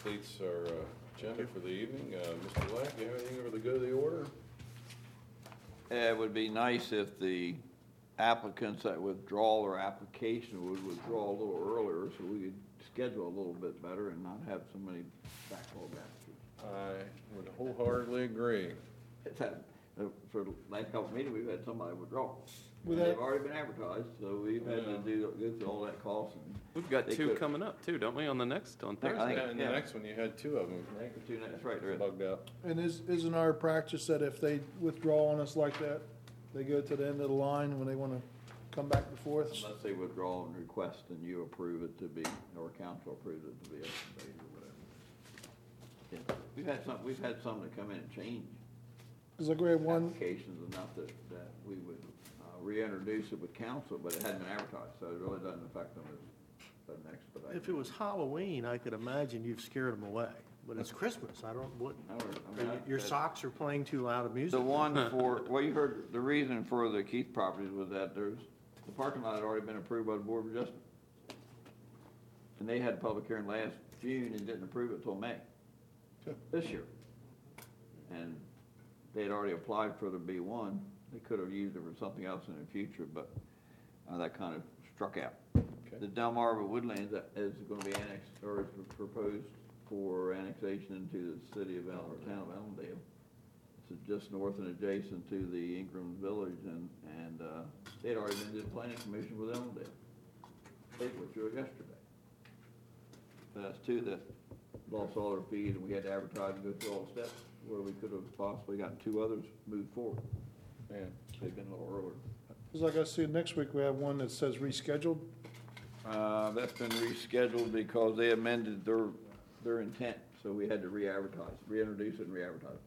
completes our agenda for the evening. Mr. Black, you have anything over the good of the order? It would be nice if the applicants that withdraw their application would withdraw a little earlier so we could schedule a little bit better and not have so many backlog applicants. I would wholeheartedly agree. It's had, for the last couple of meetings, we've had somebody withdraw. With They've that- already been advertised, so we've had to go through all that cost. And We've got they two could- coming up too, don't we, on Thursday? I think- Yeah, and the yeah. next one, you had two of them I think the two, that's right, there is. bugged out. And isn't our practice that if they withdraw on us like that, they go to the end of the line when they want to come back before us? Unless they withdraw and request and you approve it to be, or council approves it to be expedited or whatever. Yeah. We've had some that come in and change Because like we had one, applications enough that we would reintroduce it with council, but it hadn't been advertised, so it really doesn't affect them as an expedite. If it was Halloween, I could imagine you've scared them away. But it's Christmas, I don't, what, your socks are playing too loud of music. The one for, well, you heard, the reason for the Keith properties was that the parking lot had already been approved by the Board of Adjustment. And they had a public hearing last June and didn't approve it till May this year. And they had already applied for the B1. They could have used it for something else in the future, but that kind of struck out. Okay. The Delmarva Woodlands is going to be annexed, or is proposed for annexation into the city of town of Allendale. It's just north and adjacent to the Ingram Village, and they'd already been to the planning commission with Allendale. They went through it yesterday. That's two that lost all their fees, and we had to advertise and go through all the steps where we could have possibly gotten two others moved forward. Man, They've been a little earlier. because like I see next week, we have one that says rescheduled. That's been rescheduled because they amended their intent, so we had to re-advertise, reintroduce it and re-advertise.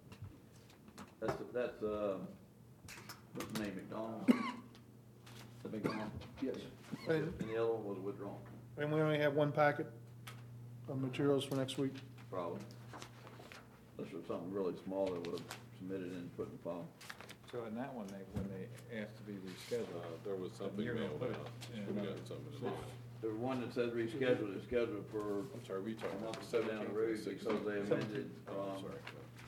That's what's the name, McDonald? The McDonald? Yes. And the other one was withdrawn, And we only have one packet of materials for next week. probably. Unless it was something really small that would have submitted and put in the file. So in that one, when they asked to be rescheduled, there was something You're gonna mailed put it out. in We another got something. position. The one that says rescheduled is scheduled for I'm sorry, we talked a about month the or so down the 17th road and the because they 16th. amended, Oh, I'm sorry.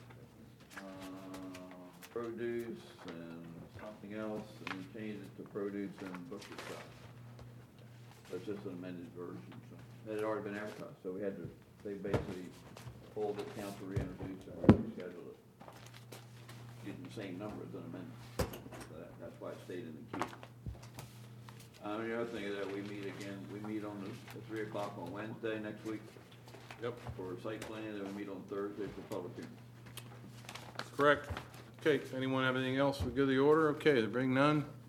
produce and something else, and we changed it to produce and butcher shop. That's just an amended version, so, it had already been advertised, so we had to, they basically pulled it, council reintroduced it, and rescheduled it. Using the same number as an amendment, so that's why it stayed in the queue. The other thing is that we meet on the 3 o'clock on Wednesday next week Yep, for site plan, then we meet on Thursday for public hearing. correct. Okay, anyone have anything else for the good of the order? Okay, there being none,